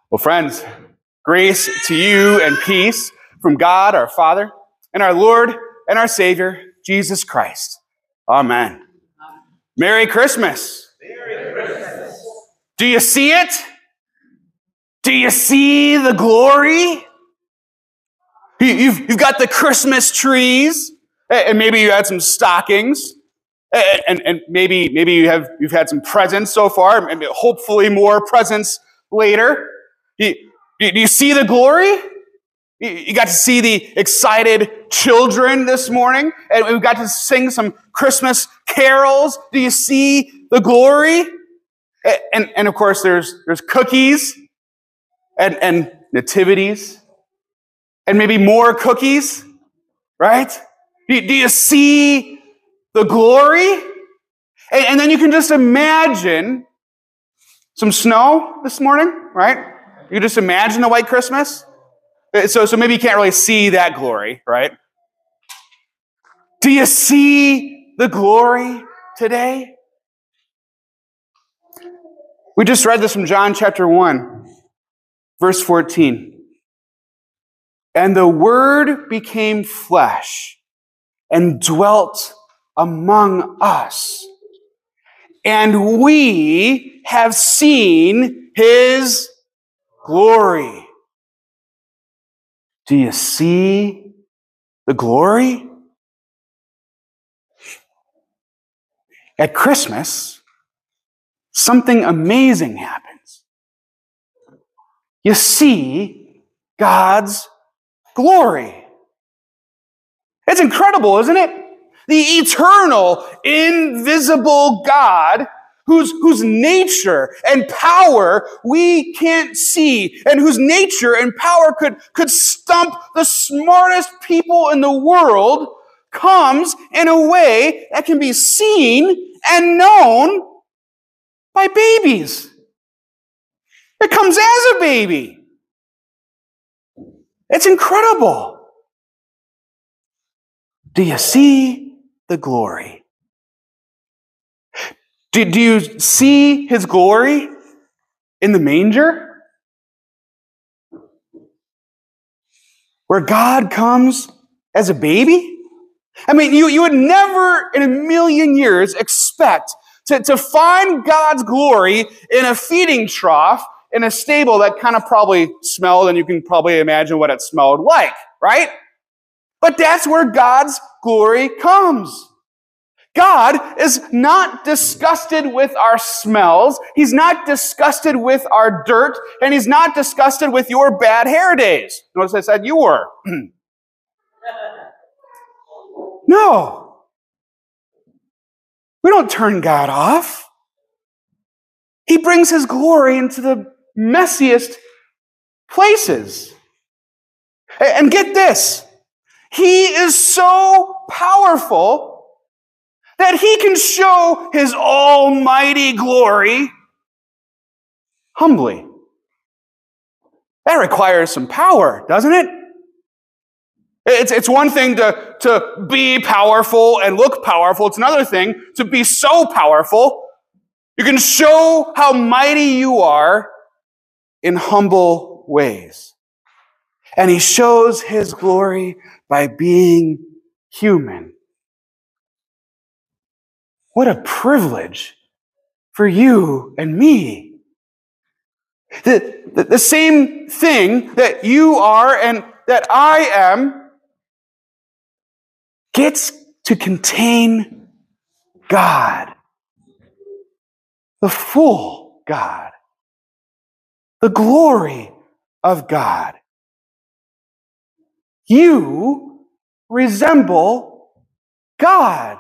Well, friends, grace to you and peace from God, our Father, and our Lord and our Savior, Jesus Christ. Amen. Merry Christmas. Merry Christmas. Do you see it? Do you see the glory? You've got the Christmas trees, and maybe you had some stockings, and maybe you've had some presents so far, and hopefully more presents later. Do you see the glory? You got to see the excited children this morning, and we got to sing some Christmas carols. Do you see the glory? And of course, there's cookies and nativities, and maybe more cookies, right? Do you see the glory? And then you can just imagine some snow this morning, right? You just imagine the white Christmas. So maybe you can't really see that glory, right? Do you see the glory today? We just read this from John chapter 1, verse 14. And the Word became flesh and dwelt among us. And we have seen His glory. Do you see the glory? At Christmas, something amazing happens. You see God's glory. It's incredible, isn't it? The eternal, invisible God whose nature and power we can't see, and whose nature and power could stump the smartest people in the world, comes in a way that can be seen and known by babies. It comes as a baby. It's incredible. Do you see the glory? Do you see His glory in the manger? Where God comes as a baby? I mean, you would never in a million years expect to find God's glory in a feeding trough in a stable that kind of probably smelled, and you can probably imagine what it smelled like, right? But that's where God's glory comes. God is not disgusted with our smells. He's not disgusted with our dirt, and He's not disgusted with your bad hair days. Notice I said you were. No. We don't turn God off. He brings His glory into the messiest places. And get this. He is so powerful that He can show His almighty glory humbly. That requires some power, doesn't it? It's one thing to be powerful and look powerful. It's another thing to be so powerful you can show how mighty you are in humble ways. And He shows His glory by being human. What a privilege for you and me. The same thing that you are and that I am gets to contain God, the full God, the glory of God. You resemble God.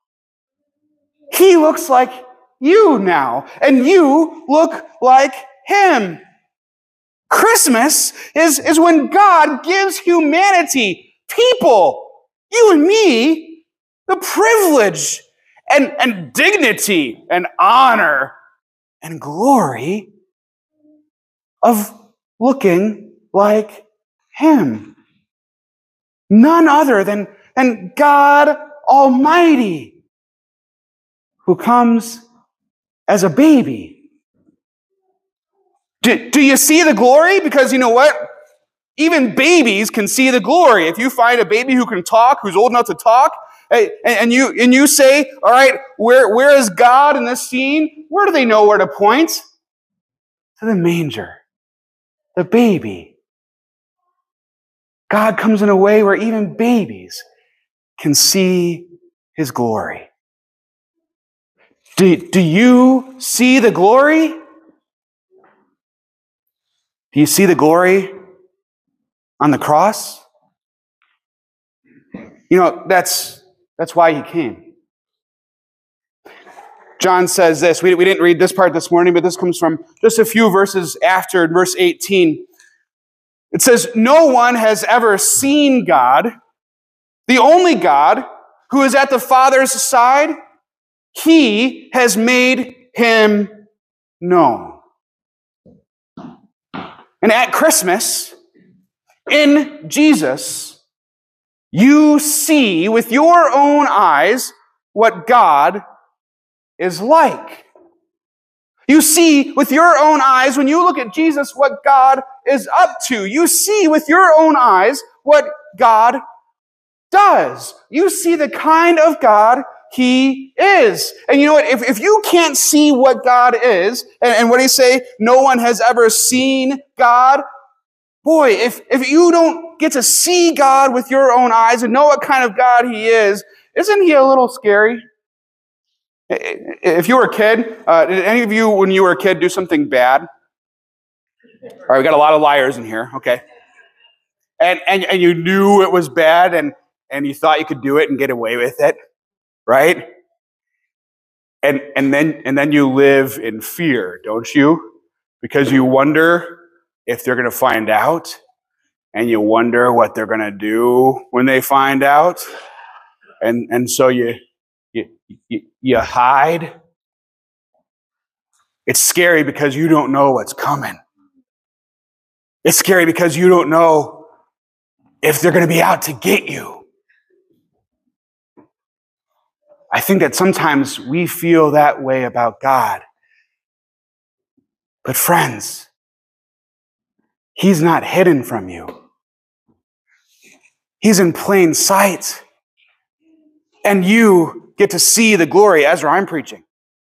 He looks like you now, and you look like Him. Christmas is when God gives humanity, people, you and me, the privilege and dignity and honor and glory of looking like Him. None other than God Almighty, who comes as a baby. Do you see the glory? Because you know what? Even babies can see the glory. If you find a baby who can talk, who's old enough to talk, and you say, all right, where is God in this scene? Where do they know where to point? To the manger, the baby. God comes in a way where even babies can see his glory. Do you see the glory? Do you see the glory on the cross? You know, that's why he came. John says this. We didn't read this part this morning, but this comes from just a few verses after, verse 18. It says, no one has ever seen God, the only God who is at the Father's side. He has made him known. And at Christmas, in Jesus, you see with your own eyes what God is like. You see with your own eyes, when you look at Jesus, what God is up to. You see with your own eyes what God does. You see the kind of God he is. And you know what? If you can't see what God is, and what do you say? No one has ever seen God. Boy, if you don't get to see God with your own eyes and know what kind of God he is, isn't he a little scary? If you were a kid, did any of you, when you were a kid, do something bad? All right, we got a lot of liars in here, okay. And you knew it was bad, and you thought you could do it and get away with it, right? And then you live in fear, don't you? Because you wonder if they're going to find out, and you wonder what they're going to do when they find out, and so you hide. It's scary because you don't know what's coming. It's scary because you don't know if they're going to be out to get you. I think that sometimes we feel that way about God. But friends, he's not hidden from you. He's in plain sight. And you get to see the glory. Ezra, I'm preaching.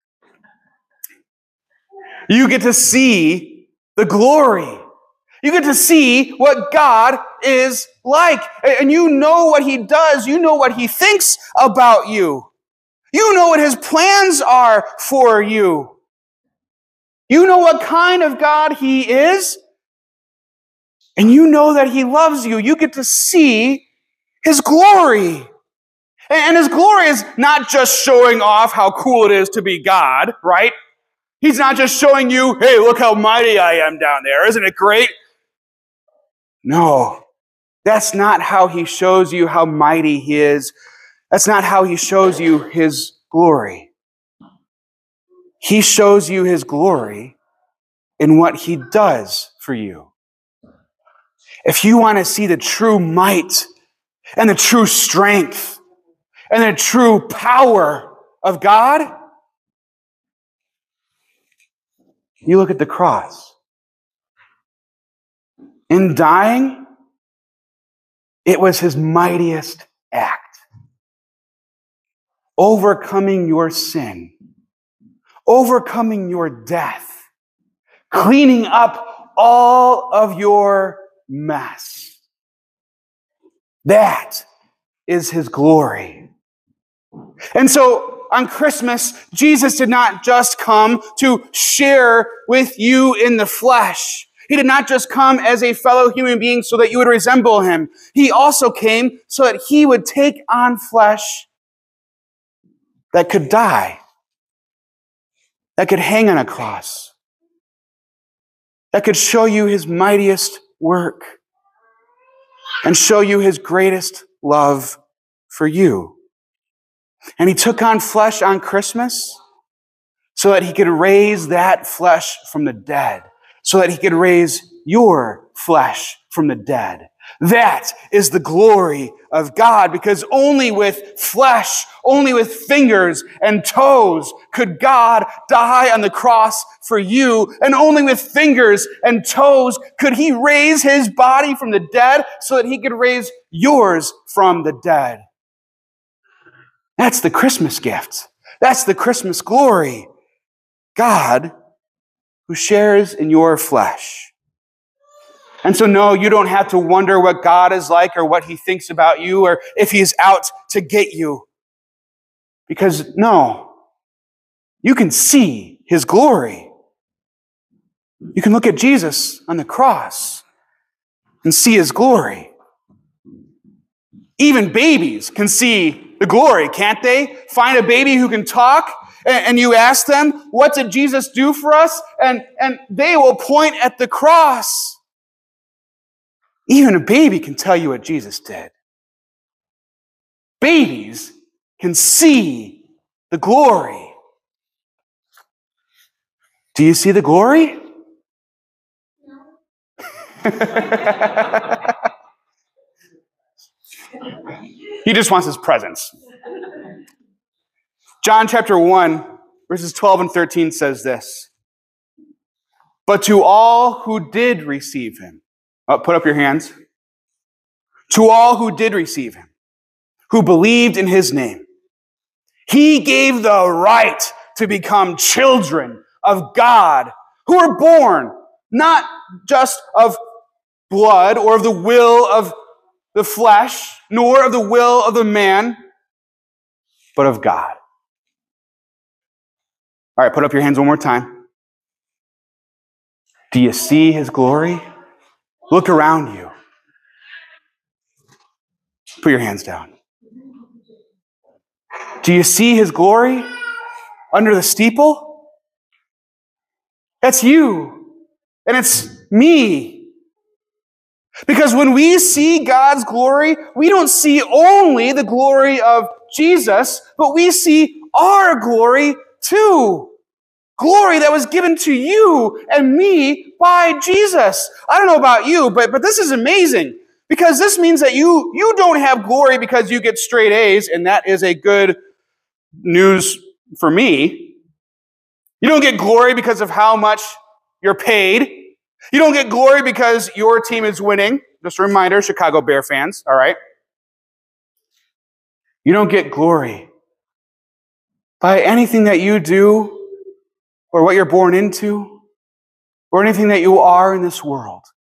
You get to see the glory. You get to see what God is like. And you know what he does. You know what he thinks about you. You know what his plans are for you. You know what kind of God he is. And you know that he loves you. You get to see his glory. And his glory is not just showing off how cool it is to be God, right? He's not just showing you, hey, look how mighty I am down there. Isn't it great? No, that's not how he shows you how mighty he is. That's not how he shows you his glory. He shows you his glory in what he does for you. If you want to see the true might and the true strength and the true power of God, you look at the cross. In dying, it was his mightiest act. Overcoming your sin, overcoming your death, cleaning up all of your mess. That is his glory. And so on Christmas, Jesus did not just come to share with you in the flesh. He did not just come as a fellow human being so that you would resemble him. He also came so that he would take on flesh that could die, that could hang on a cross, that could show you his mightiest work and show you his greatest love for you. And he took on flesh on Christmas so that he could raise that flesh from the dead, so that he could raise your flesh from the dead, That is the glory of God, because only with flesh, only with fingers and toes could God die on the cross for you, and only with fingers and toes could he raise his body from the dead so that he could raise yours from the dead. That's the Christmas gift. That's the Christmas glory. God who shares in your flesh. And so, no, you don't have to wonder what God is like or what he thinks about you or if he's out to get you. Because, no, you can see his glory. You can look at Jesus on the cross and see his glory. Even babies can see the glory, can't they? Find a baby who can talk, and you ask them, what did Jesus do for us? And they will point at the cross. Even a baby can tell you what Jesus did. Babies can see the glory. Do you see the glory? No. He just wants his presence. John chapter 1, verses 12 and 13 says this. But to all who did receive him, put up your hands. To all who did receive him, who believed in his name, he gave the right to become children of God, who are born not just of blood or of the will of the flesh, nor of the will of the man, but of God. All right, put up your hands one more time. Do you see his glory? Look around you. Put your hands down. Do you see his glory under the steeple? That's you. And it's me. Because when we see God's glory, we don't see only the glory of Jesus, but we see our glory too. Glory that was given to you and me by Jesus. I don't know about you, but this is amazing. Because this means that you don't have glory because you get straight A's, and that is a good news for me. You don't get glory because of how much you're paid. You don't get glory because your team is winning. Just a reminder, Chicago Bear fans, all right? You don't get glory by anything that you do or what you're born into or anything that you are in this world.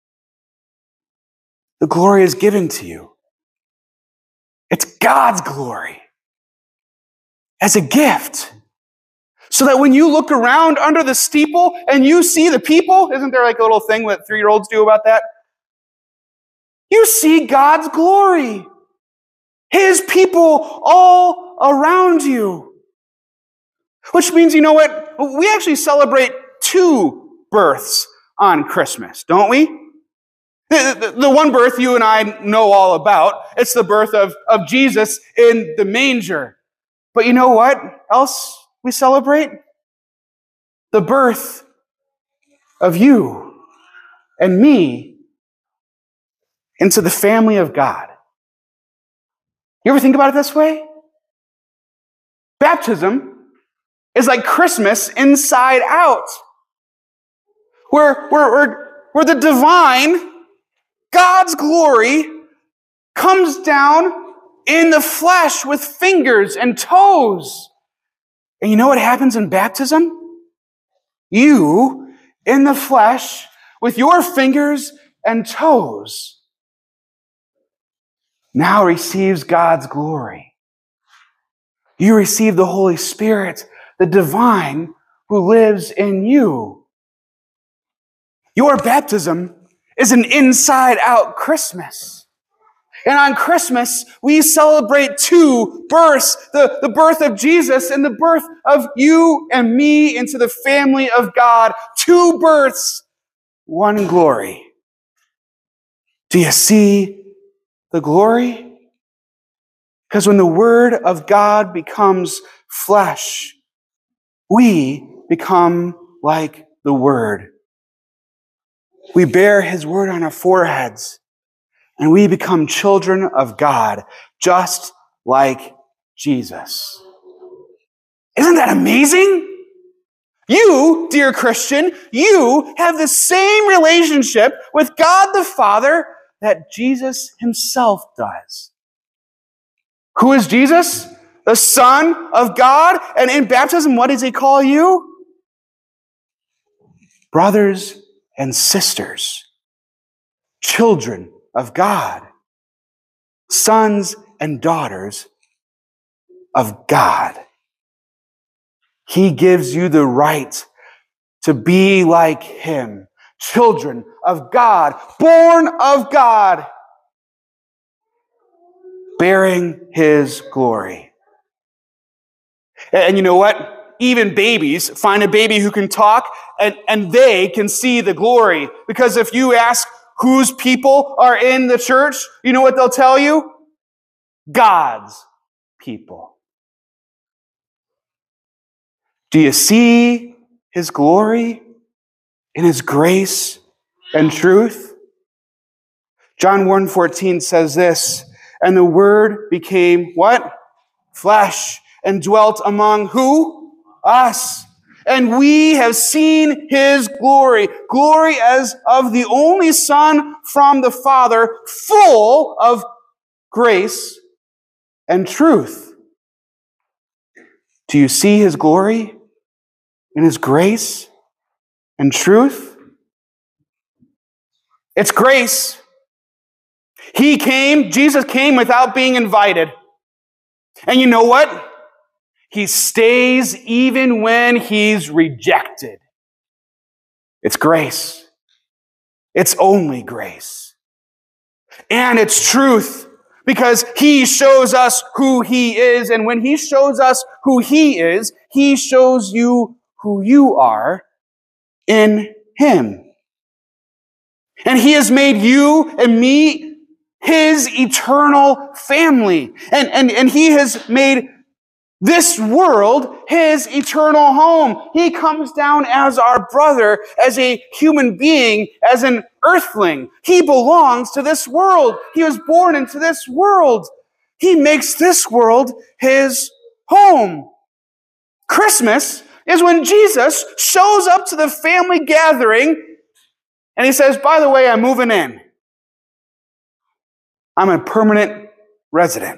The glory is given to you. It's God's glory as a gift. So that when you look around under the steeple and you see the people, isn't there like a little thing that 3-year-olds do about that? You see God's glory. His people all around you. Which means, you know what? We actually celebrate 2 births on Christmas, don't we? The one birth you and I know all about. It's the birth of Jesus in the manger. But you know what else we celebrate? The birth of you and me into the family of God. You ever think about it this way? Baptism is like Christmas inside out. Where the divine, God's glory, comes down in the flesh with fingers and toes. And you know what happens in baptism? You, in the flesh, with your fingers and toes, now receives God's glory. You receive the Holy Spirit, the divine, who lives in you. Your baptism is an inside-out Christmas. And on Christmas, we celebrate 2 births, the birth of Jesus and the birth of you and me into the family of God. 2 births, 1 glory. Do you see the glory? Because when the Word of God becomes flesh, we become like the Word. We bear His Word on our foreheads. and we become children of God, just like Jesus. Isn't that amazing? You, dear Christian, you have the same relationship with God the Father that Jesus himself does. Who is Jesus? The Son of God. And in baptism, what does he call you? Brothers and sisters, children of God, sons and daughters of God. He gives you the right to be like him, children of God, born of God, bearing his glory. And you know what? Even babies, find a baby who can talk, and they can see the glory. Because if you ask whose people are in the church, you know what they'll tell you? God's people. Do you see his glory in his grace and truth? John 1:14 says this, and the Word became what? Flesh, and dwelt among who? Us. And we have seen his glory, glory as of the only Son from the Father, full of grace and truth. Do you see his glory in his grace and truth? It's grace. Jesus came without being invited. And you know what? He stays even when he's rejected. It's grace. It's only grace. And it's truth, because he shows us who he is. And when he shows us who he is, he shows you who you are in him. And he has made you and me his eternal family. And he has made this world his eternal home. He comes down as our brother, as a human being, as an earthling. He belongs to this world. He was born into this world. He makes this world his home. Christmas is when Jesus shows up to the family gathering and he says, by the way, I'm moving in. I'm a permanent resident.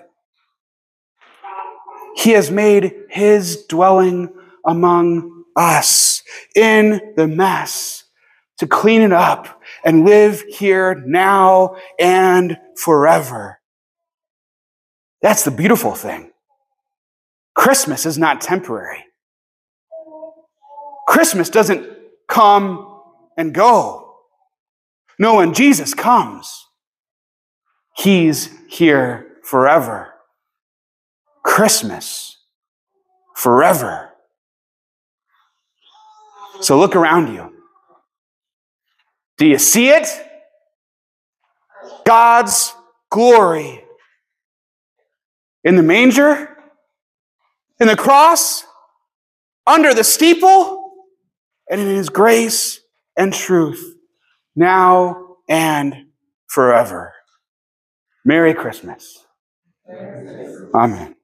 He has made his dwelling among us in the mess to clean it up and live here now and forever. That's the beautiful thing. Christmas is not temporary. Christmas doesn't come and go. No, when Jesus comes, he's here forever. Christmas, forever. So look around you. Do you see it? God's glory. In the manger, in the cross, under the steeple, and in his grace and truth, now and forever. Merry Christmas. Amen.